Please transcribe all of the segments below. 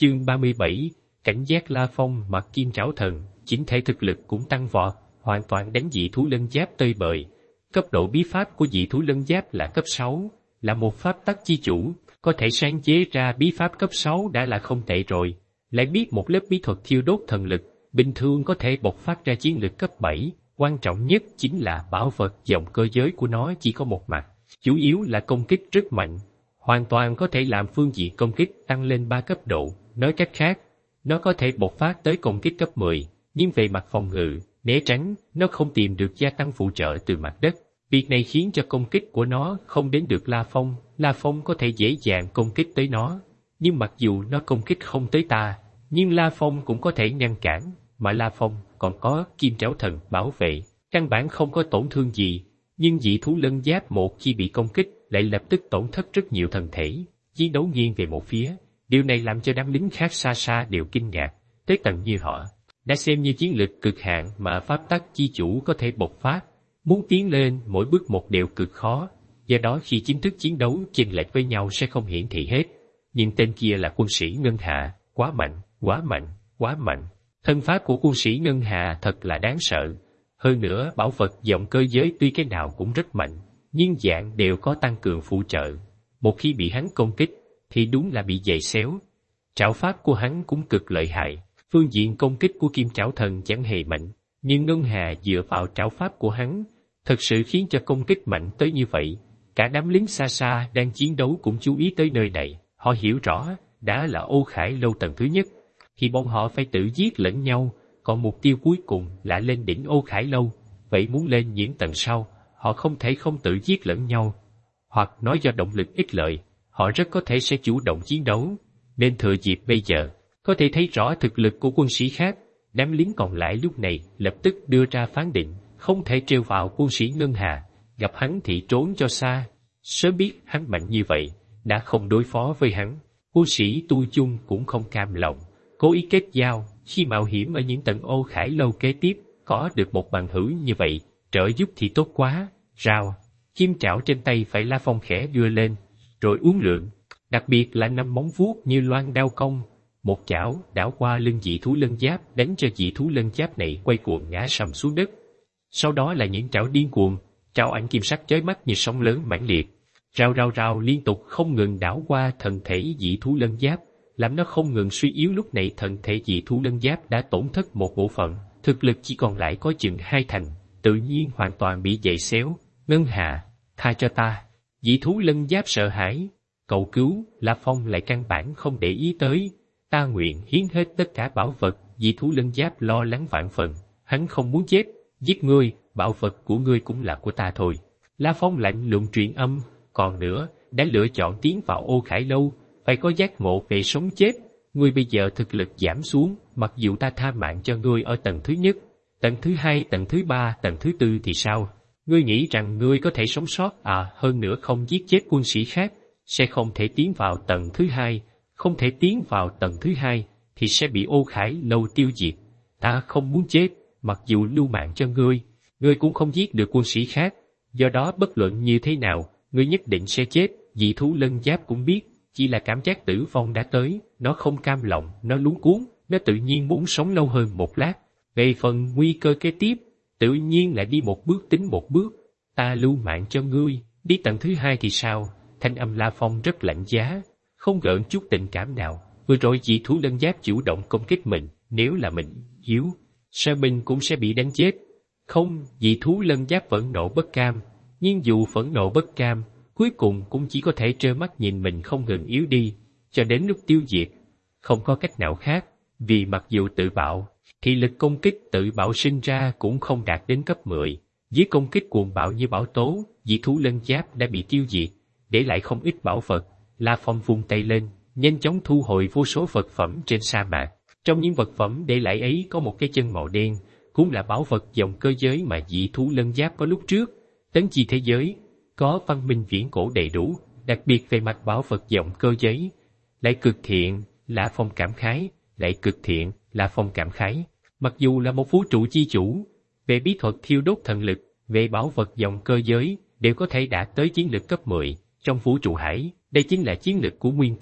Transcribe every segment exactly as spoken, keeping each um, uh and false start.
Chương ba mươi bảy, cảnh giác La Phong mặc kim trảo thần, chính thể thực lực cũng tăng vọt, hoàn toàn đánh dị thú lân giáp tơi bời. Cấp độ bí pháp của dị thú lân giáp là cấp sáu, là một pháp tắc chi chủ, có thể sáng chế ra bí pháp cấp sáu đã là không tệ rồi. Lại biết một lớp bí thuật thiêu đốt thần lực, bình thường có thể bộc phát ra chiến lực cấp bảy, quan trọng nhất chính là bảo vật dòng cơ giới của nó chỉ có một mặt, chủ yếu là công kích rất mạnh, hoàn toàn có thể làm phương diện công kích tăng lên ba cấp độ. Nói cách khác, nó có thể bộc phát tới công kích cấp mười, nhưng về mặt phòng ngự, né tránh, nó không tìm được gia tăng phụ trợ từ mặt đất. Việc này khiến cho công kích của nó không đến được La Phong, La Phong có thể dễ dàng công kích tới nó. Nhưng mặc dù nó công kích không tới ta, nhưng La Phong cũng có thể ngăn cản, mà La Phong còn có kim trảo thần bảo vệ, căn bản không có tổn thương gì. Nhưng dị thú lân giáp một khi bị công kích lại lập tức tổn thất rất nhiều thần thể, chiến đấu nghiêng về một phía. Điều này làm cho đám lính khác xa xa đều kinh ngạc, tới tận như họ đã xem như chiến lực cực hạn mà pháp tắc chi chủ có thể bộc phát. Muốn tiến lên mỗi bước một đều cực khó, do đó khi chính thức chiến đấu chênh lệch với nhau sẽ không hiển thị hết. Nhưng tên kia là quân sĩ Ngân Hà, quá mạnh, quá mạnh, quá mạnh. Thân pháp của quân sĩ Ngân Hà thật là đáng sợ. Hơn nữa bảo vật dòng cơ giới tuy cái nào cũng rất mạnh, nhưng dạng đều có tăng cường phụ trợ. Một khi bị hắn công kích, thì đúng là bị giày xéo. Trảo pháp của hắn cũng cực lợi hại, phương diện công kích của kim trảo thần chẳng hề mạnh, nhưng Ngân Hà dựa vào trảo pháp của hắn, thật sự khiến cho công kích mạnh tới như vậy. Cả đám lính xa xa đang chiến đấu cũng chú ý tới nơi này, họ hiểu rõ, đã là Ô Khải Lâu tầng thứ nhất, thì bọn họ phải tự giết lẫn nhau, còn mục tiêu cuối cùng là lên đỉnh Ô Khải Lâu, vậy muốn lên những tầng sau, họ không thể không tự giết lẫn nhau. Hoặc nói do động lực ích lợi, họ rất có thể sẽ chủ động chiến đấu, nên thừa dịp bây giờ, có thể thấy rõ thực lực của quân sĩ khác. Đám lính còn lại lúc này lập tức đưa ra phán định, không thể trêu vào quân sĩ Ngân Hà, gặp hắn thì trốn cho xa. Sớm biết hắn mạnh như vậy, đã không đối phó với hắn, quân sĩ Tu Chung cũng không cam lòng, cố ý kết giao, khi mạo hiểm ở những tầng Ô Khải Lâu kế tiếp, có được một bằng hữu như vậy, trợ giúp thì tốt quá. Rào, kim trảo trên tay phải La Phong khẽ đưa lên, rồi uốn lượn, đặc biệt là năm móng vuốt như loan đao cong, một chảo đảo qua lưng dị thú lân giáp, đánh cho dị thú lân giáp này quay cuồng ngã sầm xuống đất. Sau đó là những trảo điên cuồng, trảo ảnh kim sắc chói mắt như sóng lớn mãnh liệt, rào rào rào liên tục không ngừng đảo qua thần thể dị thú lân giáp, làm nó không ngừng suy yếu. Lúc này thần thể dị thú lân giáp đã tổn thất một bộ phận, thực lực chỉ còn lại có chừng hai thành, tự nhiên hoàn toàn bị giày xéo. Ngân Hà, tha cho ta! Dị thú lân giáp sợ hãi, cầu cứu. La Phong lại căn bản không để ý tới. Ta nguyện hiến hết tất cả bảo vật. Dị thú lân giáp lo lắng vạn phần, hắn không muốn chết. Giết ngươi, bảo vật của ngươi cũng là của ta thôi. La Phong lạnh lùng truyền âm. Còn nữa, đã lựa chọn tiến vào Ô Khải Lâu, phải có giác ngộ về sống chết. Ngươi bây giờ thực lực giảm xuống, mặc dù ta tha mạng cho ngươi ở tầng thứ nhất, tầng thứ hai, tầng thứ ba, tầng thứ tư thì sao? Ngươi nghĩ rằng ngươi có thể sống sót à? Hơn nữa không giết chết quân sĩ khác, sẽ không thể tiến vào tầng thứ hai, không thể tiến vào tầng thứ hai, thì sẽ bị Ô Khải Lâu tiêu diệt. Ta không muốn chết, mặc dù lưu mạng cho ngươi, ngươi cũng không giết được quân sĩ khác, do đó bất luận như thế nào, ngươi nhất định sẽ chết. Dị thú lân giáp cũng biết, chỉ là cảm giác tử vong đã tới, nó không cam lòng, nó luống cuống, nó tự nhiên muốn sống lâu hơn một lát. Về phần nguy cơ kế tiếp, tự nhiên là đi một bước tính một bước. Ta lưu mạng cho ngươi, đi tầng thứ hai thì sao? Thanh âm La Phong rất lạnh giá, không gợn chút tình cảm nào. Vừa rồi dị thú lân giáp chủ động công kích mình, nếu là mình yếu, sao mình cũng sẽ bị đánh chết. Không, dị thú lân giáp phẫn nộ bất cam, nhưng dù phẫn nộ bất cam, cuối cùng cũng chỉ có thể trơ mắt nhìn mình không ngừng yếu đi, cho đến lúc tiêu diệt. Không có cách nào khác, vì mặc dù tự bạo, thì lực công kích tự bạo sinh ra cũng không đạt đến cấp mười. Dưới công kích cuồng bạo như bão tố, dị thú lân giáp đã bị tiêu diệt, để lại không ít bảo vật. La Phong vung tay lên, nhanh chóng thu hồi vô số vật phẩm trên sa mạc. Trong những vật phẩm để lại ấy có một cái chân màu đen, cũng là bảo vật dòng cơ giới mà dị thú lân giáp có lúc trước. Tấn chi thế giới, có văn minh viễn cổ đầy đủ, đặc biệt về mặt bảo vật dòng cơ giấy. Lại cực thiện, La Phong cảm khái, lại cực thiện, La Phong cảm khái. Mặc dù là một vũ trụ chi chủ, về bí thuật thiêu đốt thần lực, về bảo vật dòng cơ giới, đều có thể đạt tới chiến lực cấp mười. Trong vũ trụ hải, đây chính là chiến lực của nguyên tổ,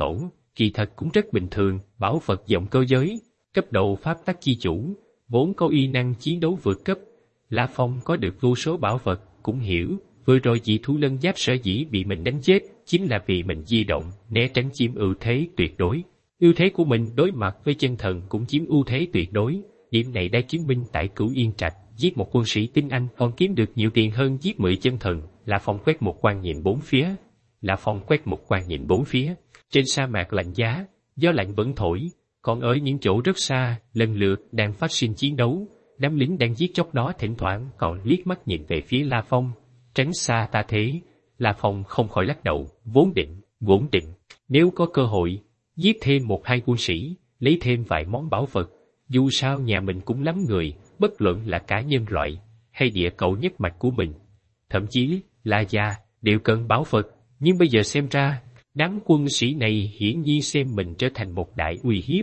kỳ thật cũng rất bình thường, bảo vật vọng cơ giới, cấp độ pháp tắc chi chủ, vốn có uy năng chiến đấu vượt cấp. La Phong có được vô số bảo vật, cũng hiểu, vừa rồi dị thú lân giáp sở dĩ bị mình đánh chết, chính là vì mình di động, né tránh chiếm ưu thế tuyệt đối. Ưu thế của mình đối mặt với chân thần cũng chiếm ưu thế tuyệt đối, điểm này đã chứng minh tại Cửu Yên Trạch, giết một quân sĩ tinh anh còn kiếm được nhiều tiền hơn giết mười chân thần. La Phong quét một quan nhìn bốn phía. La Phong quét một quan nhìn bốn phía. Trên sa mạc lạnh giá, gió lạnh vẫn thổi, còn ở những chỗ rất xa, lần lượt đang phát sinh chiến đấu. Đám lính đang giết chóc đó thỉnh thoảng còn liếc mắt nhìn về phía La Phong. Tránh xa ta thế. La Phong không khỏi lắc đầu, vốn định, vốn định. Nếu có cơ hội, giết thêm một hai quân sĩ, lấy thêm vài món bảo vật. Dù sao nhà mình cũng lắm người, bất luận là cả nhân loại, hay địa cầu nhất mạch của mình. Thậm chí, La Gia, đều cần bảo vật. Nhưng bây giờ xem ra, đám quân sĩ này hiển nhiên xem mình trở thành một đại uy hiếp.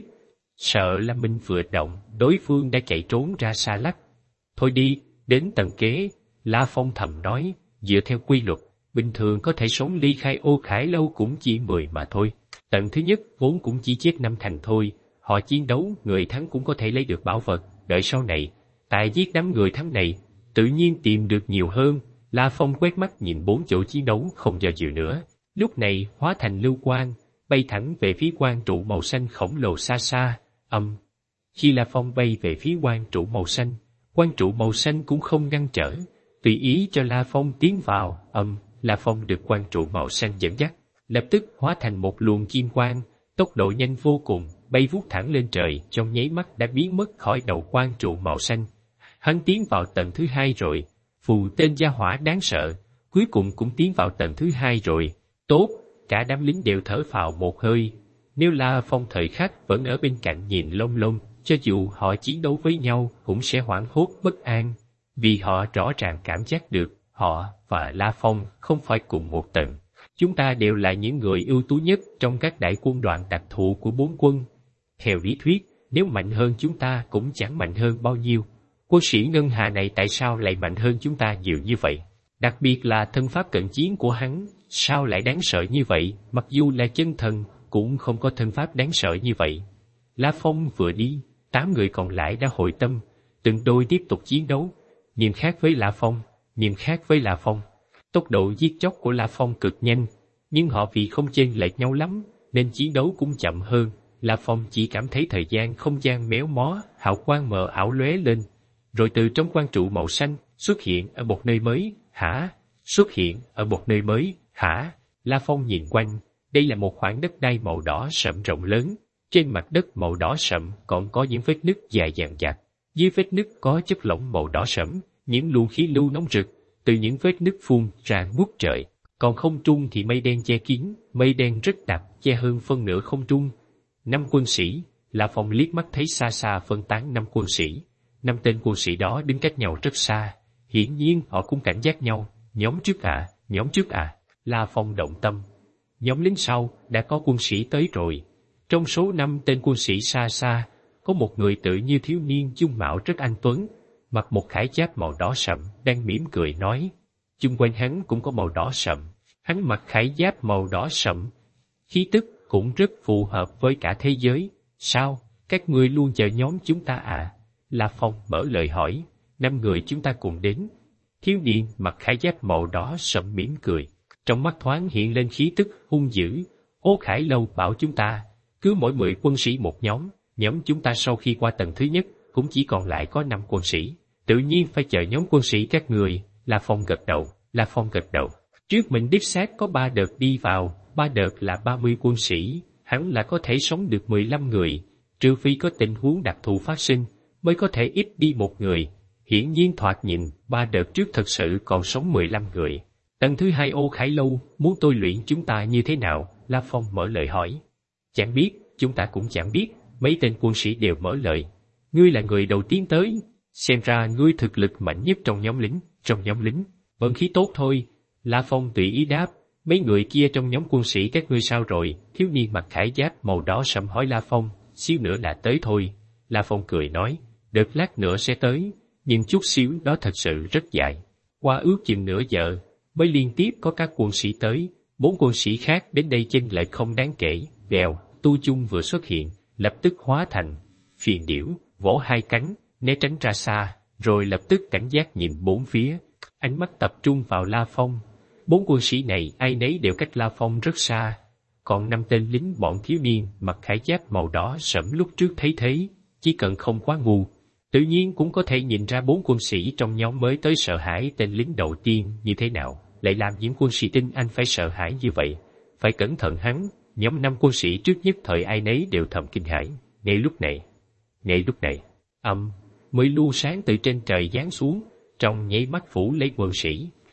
Sợ là mình vừa động, đối phương đã chạy trốn ra xa lắc. Thôi đi, đến tầng kế, La Phong thầm nói, dựa theo quy luật, bình thường có thể sống ly khai Ô Khải Lâu cũng chỉ mười mà thôi. Tầng thứ nhất vốn cũng chỉ chết năm thành thôi, họ chiến đấu, người thắng cũng có thể lấy được bảo vật, đợi sau này, tại giết đám người thắng này, tự nhiên tìm được nhiều hơn. La Phong quét mắt nhìn bốn chỗ chiến đấu không do dự nữa, lúc này hóa thành lưu quang, bay thẳng về phía quang trụ màu xanh khổng lồ xa xa, âm. Khi La Phong bay về phía quang trụ màu xanh, quang trụ màu xanh cũng không ngăn trở, tùy ý cho La Phong tiến vào, âm. La Phong được quang trụ màu xanh dẫn dắt, lập tức hóa thành một luồng kim quang, tốc độ nhanh vô cùng, bay vút thẳng lên trời, trong nháy mắt đã biến mất khỏi đầu quang trụ màu xanh. Hắn tiến vào tầng thứ hai rồi, phù tên gia hỏa đáng sợ, cuối cùng cũng tiến vào tầng thứ hai rồi. Tốt, cả đám lính đều thở phào một hơi. Nếu La Phong thời khắc vẫn ở bên cạnh nhìn lông lông, cho dù họ chiến đấu với nhau cũng sẽ hoảng hốt bất an, vì họ rõ ràng cảm giác được họ và La Phong không phải cùng một tầng. Chúng ta đều là những người ưu tú nhất trong các đại quân đoàn đặc thù của bốn quân. Theo lý thuyết, nếu mạnh hơn chúng ta cũng chẳng mạnh hơn bao nhiêu. Quân sĩ Ngân Hà này tại sao lại mạnh hơn chúng ta nhiều như vậy? Đặc biệt là thân pháp cận chiến của hắn, sao lại đáng sợ như vậy? Mặc dù là chân thần, cũng không có thân pháp đáng sợ như vậy. La Phong vừa đi, tám người còn lại đã hội tâm, từng đôi tiếp tục chiến đấu. Nhìn khác với La Phong, nhìn khác với La Phong. Tốc độ giết chóc của La Phong cực nhanh, nhưng họ vì không chênh lệch nhau lắm, nên chiến đấu cũng chậm hơn. La Phong chỉ cảm thấy thời gian không gian méo mó, hào quang mờ ảo lóe lên, rồi từ trong quang trụ màu xanh xuất hiện ở một nơi mới. Hả? Xuất hiện ở một nơi mới, hả? La Phong nhìn quanh, đây là một khoảng đất đai màu đỏ sậm rộng lớn. Trên mặt đất màu đỏ sậm còn có những vết nứt dài dằng dặc, dưới vết nứt có chất lỏng màu đỏ sẫm, những luồng khí lưu nóng rực từ những vết nứt phun ra ngút trời. Còn không trung thì mây đen che kín, mây đen rất đặc, che hơn phân nửa không trung. Năm quân sĩ, La Phong liếc mắt thấy xa xa phân tán năm quân sĩ. Năm tên quân sĩ đó đứng cách nhau rất xa, hiển nhiên họ cũng cảnh giác nhau. Nhóm trước à, nhóm trước à, La Phong động tâm. Nhóm lính sau đã có quân sĩ tới rồi. Trong số năm tên quân sĩ xa xa, có một người tự như thiếu niên dung mạo rất anh tuấn, mặc một khải giáp màu đỏ sậm, đang mỉm cười nói. Chung quanh hắn cũng có màu đỏ sậm, hắn mặc khải giáp màu đỏ sậm, khí tức cũng rất phù hợp với cả thế giới. Sao, các ngươi luôn chờ nhóm chúng ta à? La Phong mở lời hỏi. Năm người chúng ta cùng đến. Thiếu niên mặc khải giáp màu đỏ sậm mỉm cười, trong mắt thoáng hiện lên khí tức hung dữ. Ô Khải Lâu bảo chúng ta, cứ mỗi mười quân sĩ một nhóm, nhóm chúng ta sau khi qua tầng thứ nhất, cũng chỉ còn lại có năm quân sĩ. Tự nhiên phải chờ nhóm quân sĩ các người. La Phong gật đầu, La Phong gật đầu. Trước mình đích xác có ba đợt đi vào, ba đợt là ba mươi quân sĩ, hắn là có thể sống được mười lăm người, trừ phi có tình huống đặc thù phát sinh, mới có thể ít đi một người. Hiển nhiên thoạt nhìn, ba đợt trước thật sự còn sống mười lăm người. Tầng thứ hai Ô Khải Lâu, muốn tôi luyện chúng ta như thế nào? La Phong mở lời hỏi. Chẳng biết, chúng ta cũng chẳng biết, mấy tên quân sĩ đều mở lời. Ngươi là người đầu tiên tới, xem ra ngươi thực lực mạnh nhất trong nhóm lính, trong nhóm lính, vận khí tốt thôi. La Phong tùy ý đáp, mấy người kia trong nhóm quân sĩ các ngươi sao rồi? Thiếu niên mặc khải giáp màu đỏ sẫm hỏi La Phong, xíu nữa là tới thôi. La Phong cười nói, đợt lát nữa sẽ tới, nhưng chút xíu đó thật sự rất dài. Qua ước chừng nửa giờ, mới liên tiếp có các quân sĩ tới, bốn quân sĩ khác đến đây chênh lệch không đáng kể. Vèo, Tu Chung vừa xuất hiện, lập tức hóa thành phiền điểu, vỗ hai cánh, né tránh ra xa, rồi lập tức cảnh giác nhìn bốn phía, ánh mắt tập trung vào La Phong. Bốn quân sĩ này ai nấy đều cách La Phong rất xa, còn năm tên lính bọn thiếu niên mặc khải giáp màu đỏ sẫm lúc trước thấy thế, chỉ cần không quá ngu, tự nhiên cũng có thể nhìn ra bốn quân sĩ trong nhóm mới tới sợ hãi tên lính đầu tiên như thế nào, lại làm những quân sĩ tinh anh phải sợ hãi như vậy. Phải cẩn thận hắn, nhóm năm quân sĩ trước nhất thời ai nấy đều thầm kinh hãi. Ngay lúc này, ngay lúc này, âm, mới lu sáng từ trên trời giáng xuống, trong nháy mắt phủ lấy quân sĩ,